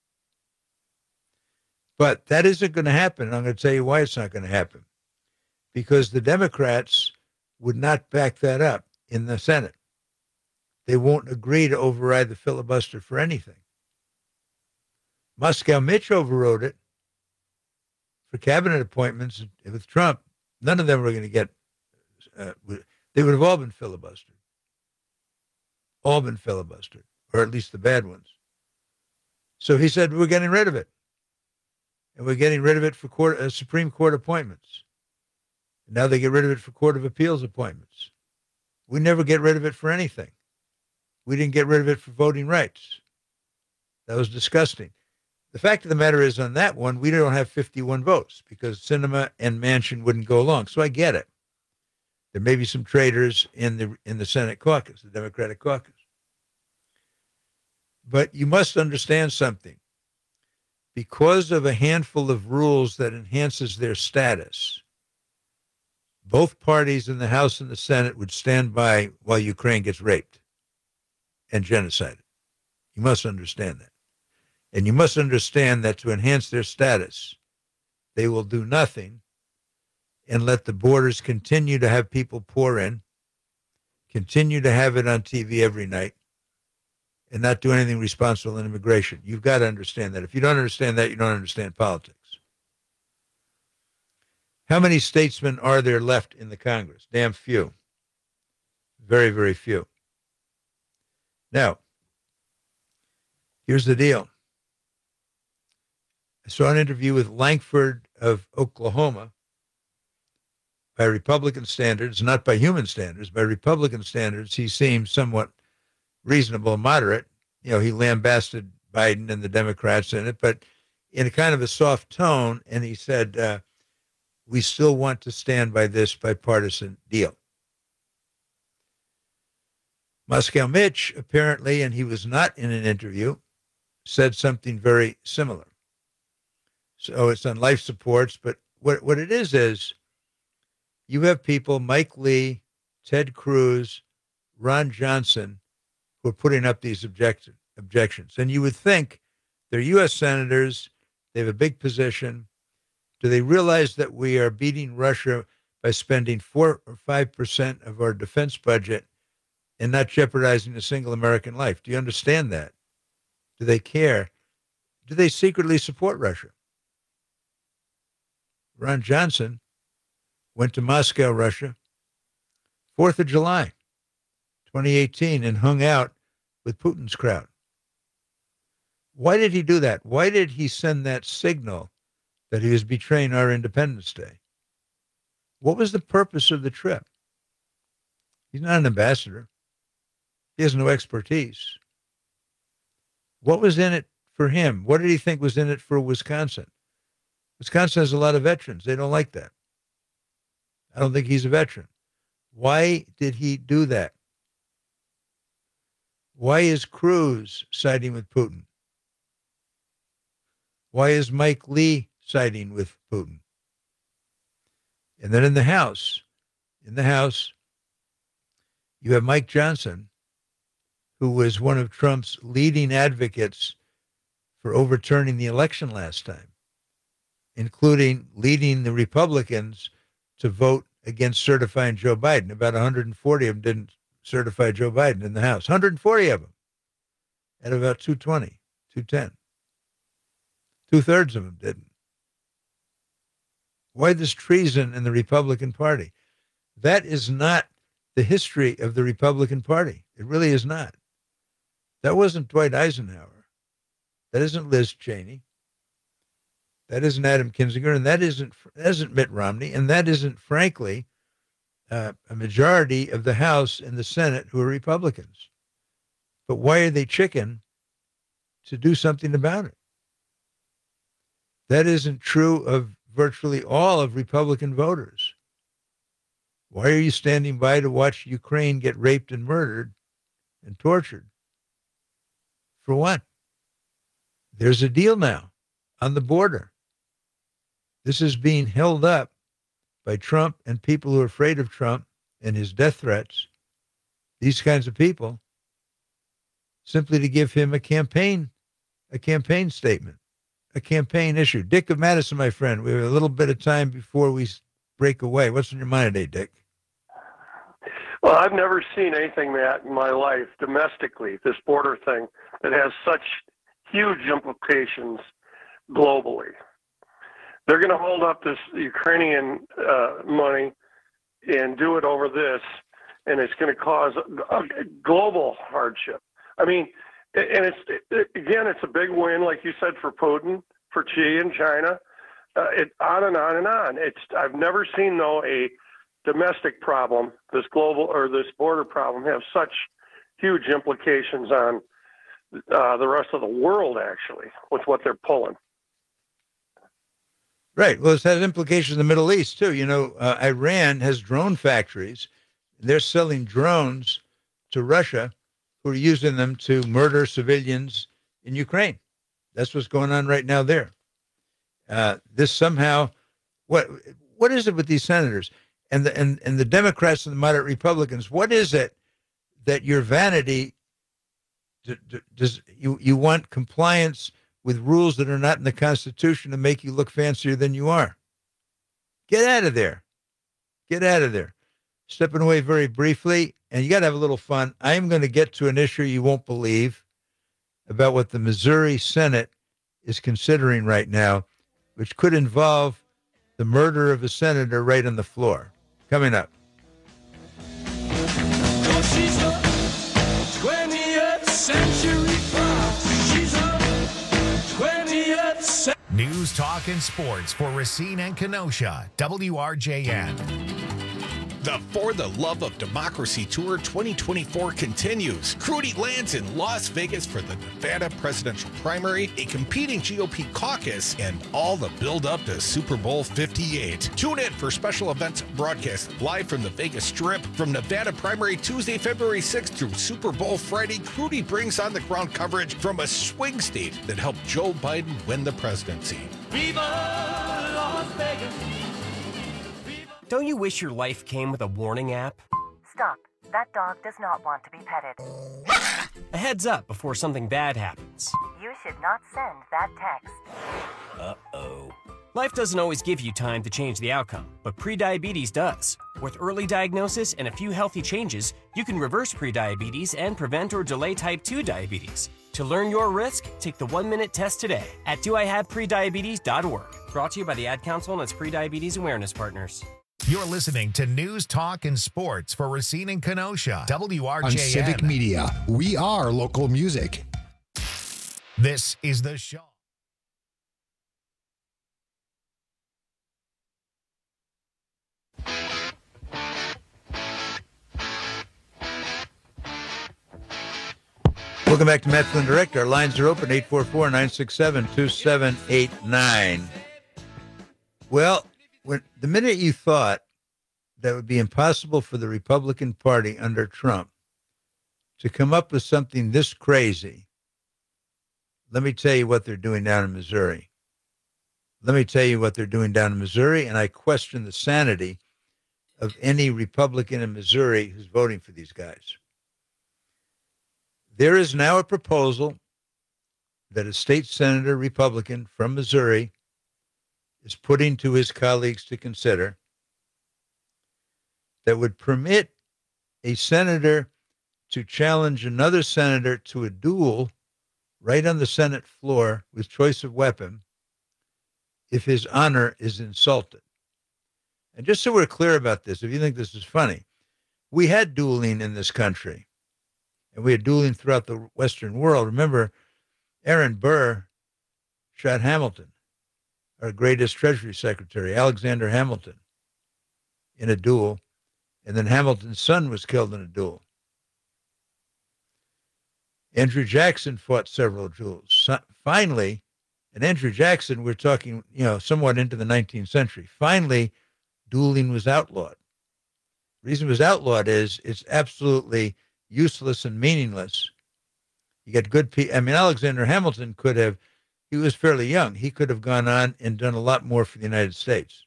But that isn't going to happen. And I'm going to tell you why it's not going to happen. Because the Democrats would not back that up in the Senate. They won't agree to override the filibuster for anything. Moscow Mitch overrode it for cabinet appointments with Trump. None of them were going to get, they would have all been filibustered. All been filibustered, or at least the bad ones. So he said, we're getting rid of it. And we're getting rid of it for Supreme Court appointments. And now they get rid of it for Court of Appeals appointments. We never get rid of it for anything. We didn't get rid of it for voting rights. That was disgusting. The fact of the matter is, on that one, we don't have 51 votes because Sinema and Manchin wouldn't go along. So I get it. There may be some traitors in the Senate caucus, the Democratic caucus. But you must understand something. Because of a handful of rules that enhances their status, both parties in the House and the Senate would stand by while Ukraine gets raped and genocided. You must understand that. And you must understand that to enhance their status, they will do nothing and let the borders continue to have people pour in, continue to have it on TV every night, and not do anything responsible in immigration. You've got to understand that. If you don't understand that, you don't understand politics. How many statesmen are there left in the Congress? Damn few. Very, very few. Now, here's the deal. I saw an interview with Lankford of Oklahoma. By Republican standards, not by human standards, by Republican standards, he seemed somewhat reasonable and moderate. You know, he lambasted Biden and the Democrats in it, but in a kind of a soft tone, and he said, we still want to stand by this bipartisan deal. Moscow Mitch, apparently, and he was not in an interview, said something very similar. So it's on life supports, but what it is you have people, Mike Lee, Ted Cruz, Ron Johnson, who are putting up these objections. And you would think they're U.S. senators, they have a big position. Do they realize that we are beating Russia by spending 4 or 5% of our defense budget and not jeopardizing a single American life? Do you understand that? Do they care? Do they secretly support Russia? Ron Johnson went to Moscow, Russia, 4th of July, 2018, and hung out with Putin's crowd. Why did he do that? Why did he send that signal that he was betraying our Independence Day? What was the purpose of the trip? He's not an ambassador. He has no expertise. What was in it for him? What did he think was in it for Wisconsin? Wisconsin has a lot of veterans. They don't like that. I don't think he's a veteran. Why did he do that? Why is Cruz siding with Putin? Why is Mike Lee siding with Putin? And then in the House, you have Mike Johnson, who was one of Trump's leading advocates for overturning the election last time, including leading the Republicans to vote against certifying Joe Biden. About 140 of them didn't certify Joe Biden in the House. 140 of them at about 220, 210. Two-thirds of them didn't. Why this treason in the Republican Party? That is not the history of the Republican Party. It really is not. That wasn't Dwight Eisenhower. That isn't Liz Cheney. That isn't Adam Kinzinger, and that isn't Mitt Romney, and that isn't, frankly, a majority of the House and the Senate who are Republicans. But why are they chicken to do something about it? That isn't true of virtually all of Republican voters. Why are you standing by to watch Ukraine get raped and murdered and tortured? For what? There's a deal now on the border. This is being held up by Trump and people who are afraid of Trump and his death threats, these kinds of people, simply to give him a campaign statement, a campaign issue. Dick of Madison, my friend, we have a little bit of time before we break away. What's on your mind today, Dick? Well, I've never seen anything, Matt, in my life domestically, this border thing, that has such huge implications globally. They're going to hold up this Ukrainian money and do it over this, and it's going to cause a global hardship. I mean, and it's a big win, like you said, for Putin, for Xi in China, on and on and on. I've never seen, though, a domestic problem, this global or this border problem, have such huge implications on the rest of the world, actually, with what they're pulling. Right. Well, it's had implications in the Middle East, too. You know, Iran has drone factories. They're selling drones to Russia, who are using them to murder civilians in Ukraine. That's what's going on right now there. This somehow, what is it with these senators and the Democrats and the moderate Republicans? What is it that your vanity does? You want compliance with rules that are not in the Constitution to make you look fancier than you are? Get out of there. Get out of there. Stepping away very briefly, and you got to have a little fun. I am going to get to an issue you won't believe about what the Missouri Senate is considering right now, which could involve the murder of a senator right on the floor. Coming up. She's a 20th century fox. She's a 20th century. News, talk, and sports for Racine and Kenosha. WRJN. The For the Love of Democracy Tour 2024 continues. Crudy lands in Las Vegas for the Nevada presidential primary, a competing GOP caucus, and all the build-up to Super Bowl 58. Tune in for special events broadcast live from the Vegas Strip. From Nevada primary Tuesday, February 6th through Super Bowl Friday, Crudy brings on the ground coverage from a swing state that helped Joe Biden win the presidency. Viva Las Vegas. Don't you wish your life came with a warning app? Stop. That dog does not want to be petted. A heads up before something bad happens. You should not send that text. Uh-oh. Life doesn't always give you time to change the outcome, but prediabetes does. With early diagnosis and a few healthy changes, you can reverse prediabetes and prevent or delay type 2 diabetes. To learn your risk, take the 1-minute test today at doihaveprediabetes.org. Brought to you by the Ad Council and its prediabetes awareness partners. You're listening to News, Talk, and Sports for Racine and Kenosha. WRJN. On Civic Media, we are local music. This is the show. Welcome back to Matt Flynn Direct. Our lines are open, 844-967-2789. Well, the minute you thought that it would be impossible for the Republican Party under Trump to come up with something this crazy, let me tell you what they're doing down in Missouri. And I question the sanity of any Republican in Missouri who's voting for these guys. There is now a proposal that a state senator, Republican from Missouri, is putting to his colleagues to consider that would permit a senator to challenge another senator to a duel right on the Senate floor with choice of weapon if his honor is insulted. And just so we're clear about this, if you think this is funny, we had dueling in this country, and we had dueling throughout the Western world. Remember, Aaron Burr shot Hamilton, our greatest Treasury Secretary, Alexander Hamilton, in a duel, and then Hamilton's son was killed in a duel. Andrew Jackson fought several duels. Finally, and Andrew Jackson, we're talking, somewhat into the 19th century. Finally, dueling was outlawed. The reason it was outlawed is it's absolutely useless and meaningless. You get good people. I mean, Alexander Hamilton he was fairly young. He could have gone on and done a lot more for the United States.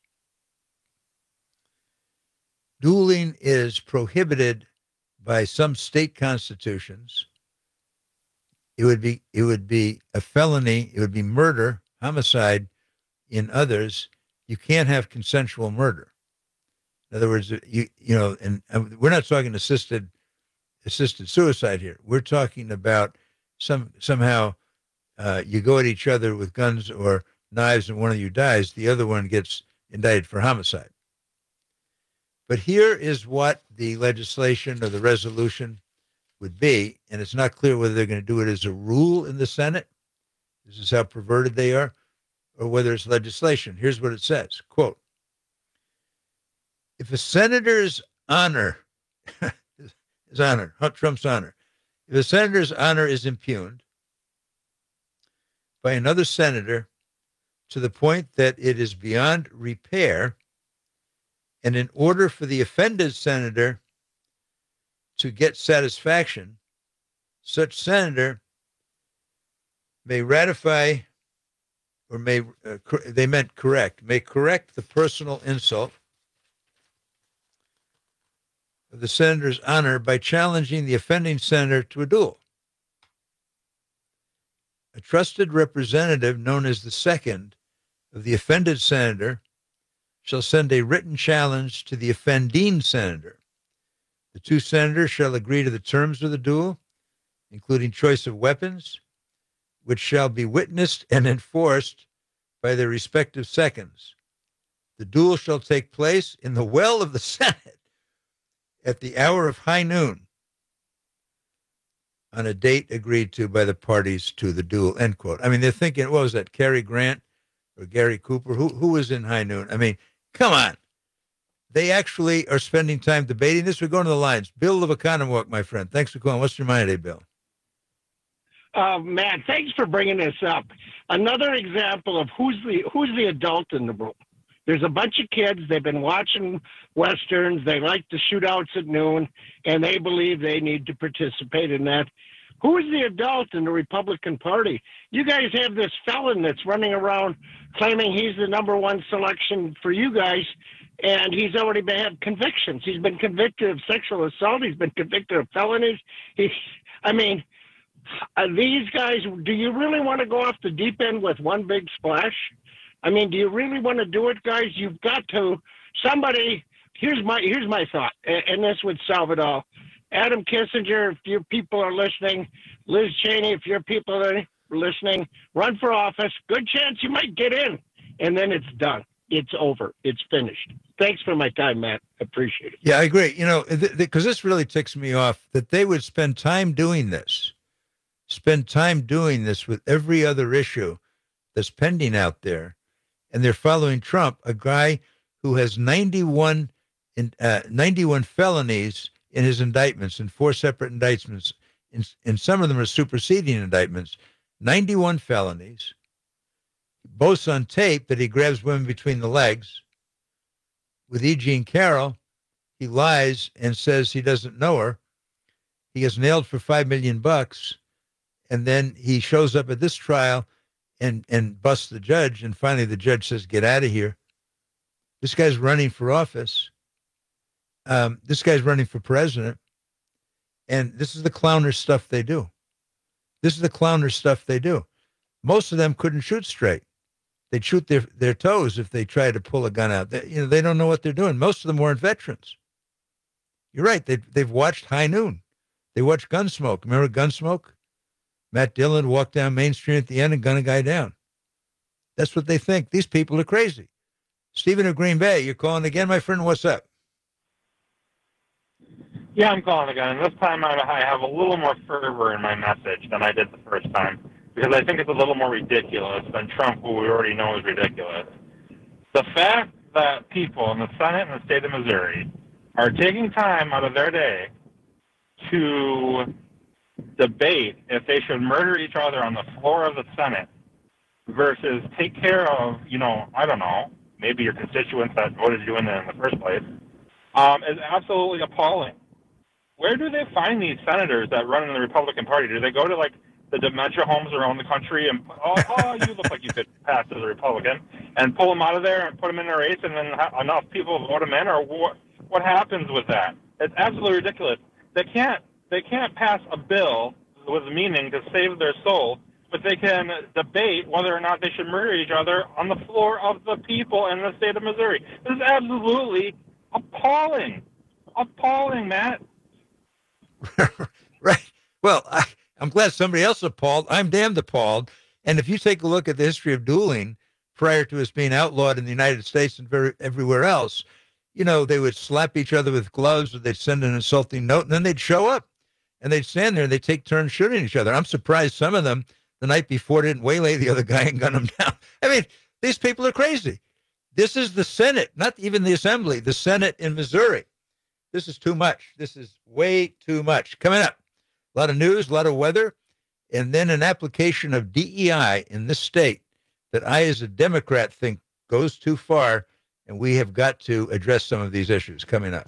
Dueling is prohibited by some state constitutions. It would be a felony. It would be murder, homicide in others. You can't have consensual murder. In other words, and we're not talking assisted suicide here. We're talking about somehow you go at each other with guns or knives and one of you dies, the other one gets indicted for homicide. But here is what the legislation or the resolution would be, and it's not clear whether they're going to do it as a rule in the Senate. This is how perverted they are, or whether it's legislation. Here's what it says, quote, if a senator's honor, Trump's honor, if a senator's honor is impugned by another senator to the point that it is beyond repair, and in order for the offended senator to get satisfaction, such senator may ratify or may correct the personal insult of the senator's honor by challenging the offending senator to a duel. A trusted representative known as the second of the offended senator shall send a written challenge to the offending senator. The two senators shall agree to the terms of the duel, including choice of weapons, which shall be witnessed and enforced by their respective seconds. The duel shall take place in the well of the Senate at the hour of high noon on a date agreed to by the parties to the duel, end quote. I mean, they're thinking, what was that, Cary Grant or Gary Cooper? Who was in high noon? I mean, come on. They actually are spending time debating this. We're going to the lines. Bill of Economwalk, my friend. Thanks for calling. What's your mind today, Bill? Matt, thanks for bringing this up. Another example of who's the adult in the room. There's a bunch of kids. They've been watching Westerns. They like the shootouts at noon, and they believe they need to participate in that. Who is the adult in the Republican Party? You guys have this felon that's running around claiming he's the number one selection for you guys, and he's already had convictions. He's been convicted of sexual assault. He's been convicted of felonies. These guys, do you really want to go off the deep end with one big splash? I mean, do you really want to do it, guys? You've got to. Somebody, here's my thought, and this would solve it all. Adam Kissinger, if your people are listening, Liz Cheney, if your people are listening, run for office. Good chance you might get in, and then it's done. It's over. It's finished. Thanks for my time, Matt. Appreciate it. Yeah, I agree. You know, because this really ticks me off that they would spend time doing this with every other issue that's pending out there. And they're following Trump, a guy who has 91 felonies in his indictments, in 4 separate indictments. And some of them are superseding indictments. 91 felonies. Boasts on tape that he grabs women between the legs. With E. Jean Carroll, he lies and says he doesn't know her. He gets nailed for $5 million. And then he shows up at this trial and busts the judge. And finally, the judge says, get out of here. This guy's running for office. This guy's running for president. And this is the clownish stuff they do. Most of them couldn't shoot straight. They'd shoot their toes if they tried to pull a gun out. They don't know what they're doing. Most of them weren't veterans. You're right. They've watched High Noon. They watched Gunsmoke. Remember Gunsmoke? Matt Dillon walked down Main Street at the end and gunned a guy down. That's what they think. These people are crazy. Stephen of Green Bay, you're calling again, my friend. What's up? Yeah, I'm calling again. This time I have a little more fervor in my message than I did the first time, because I think it's a little more ridiculous than Trump, who we already know is ridiculous. The fact that people in the Senate and the state of Missouri are taking time out of their day to debate if they should murder each other on the floor of the Senate versus take care of, I don't know, maybe your constituents that voted you in there in the first place, is absolutely appalling. Where do they find these senators that run in the Republican Party? Do they go to, the dementia homes around the country and, you look like you could pass as a Republican, and pull them out of there and put them in a race and then enough people vote them in? Or what happens with that? It's absolutely ridiculous. They can't pass a bill with meaning to save their soul, but they can debate whether or not they should murder each other on the floor of the people in the state of Missouri. This is absolutely appalling. Appalling, Matt. Right. Well, I'm glad somebody else appalled. I'm damned appalled. And if you take a look at the history of dueling prior to us being outlawed in the United States and everywhere else, they would slap each other with gloves, or they'd send an insulting note, and then they'd show up and they'd stand there and they'd take turns shooting each other. I'm surprised some of them the night before didn't waylay the other guy and gun him down. I mean, these people are crazy. This is the Senate, not even the Assembly, the Senate in Missouri. This is too much. This is way too much. Coming up, a lot of news, a lot of weather, and then an application of DEI in this state that I, as a Democrat, think goes too far, and we have got to address some of these issues coming up.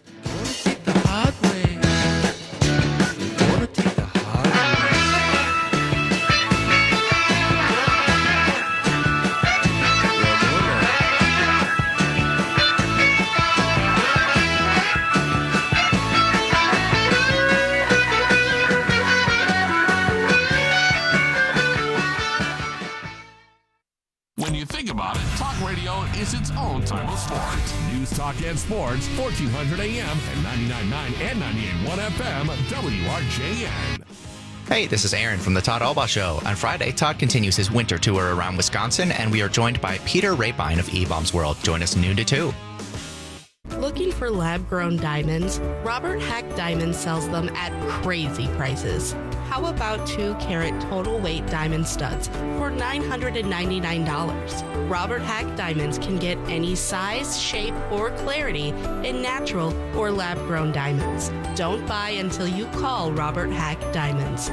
When you think about it, talk radio is its own type of sport. News, talk, and sports, 1400 AM and 99.9 and 98.1 FM, WRJN. Hey, this is Aaron from the Todd Albaugh Show. On Friday, Todd continues his winter tour around Wisconsin, and we are joined by Peter Rapine of E-Bombs World. Join us noon to 2. Looking for lab-grown diamonds? Robert Hack Diamonds sells them at crazy prices. How about 2-carat total weight diamond studs for $999? Robert Hack Diamonds can get any size, shape, or clarity in natural or lab-grown diamonds. Don't buy until you call Robert Hack Diamonds.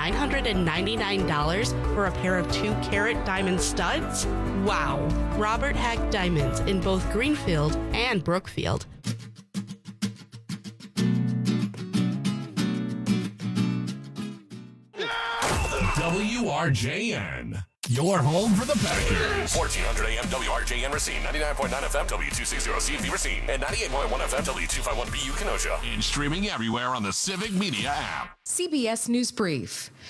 $999 for a pair of 2-carat diamond studs? Wow! Robert Hack Diamonds in both Greenfield and Brookfield. WRJN, your home for the Packers. 1400 AM WRJN Racine, 99.9 FM W260CV Racine, and 98.1 FM W251BU Kenosha. And streaming everywhere on the Civic Media app. CBS News Brief.